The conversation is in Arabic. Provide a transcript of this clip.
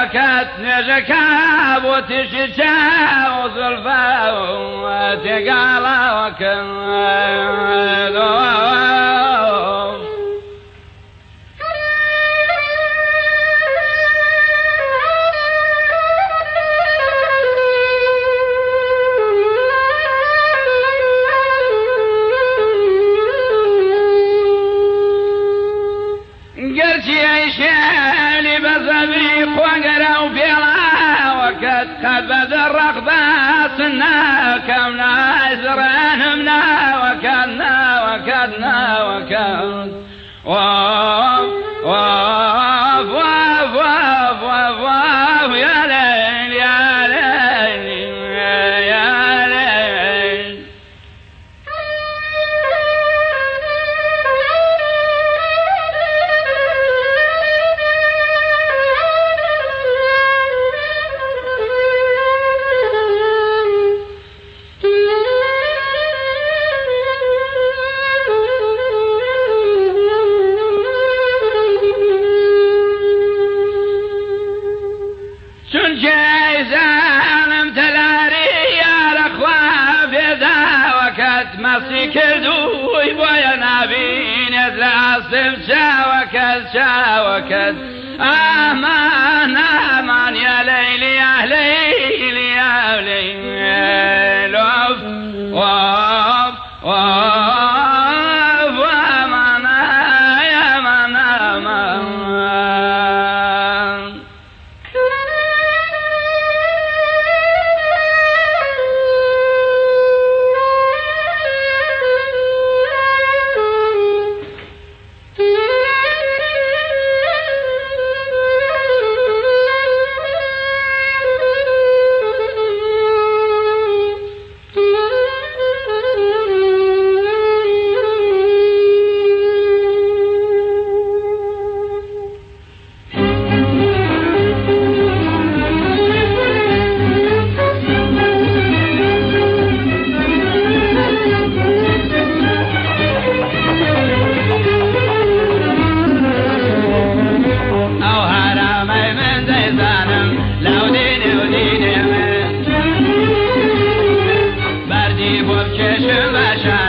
وكت نجكاب وتشجع وزلفا وتقال وكذو قرشي عيشاني بزبيق وقرأوا بيلا وكت خبذ الرغبات كمنا عزران منا وكدنا واف واف واف واف واف واف يا ليل يا ليل يا ليل مسيك دوي بويا نابين يزرع الصف شاوكد امان امان يا ليلي يا ليلي يا ليلي وف وف وف وامان يا من امان بردی بود چشم بشم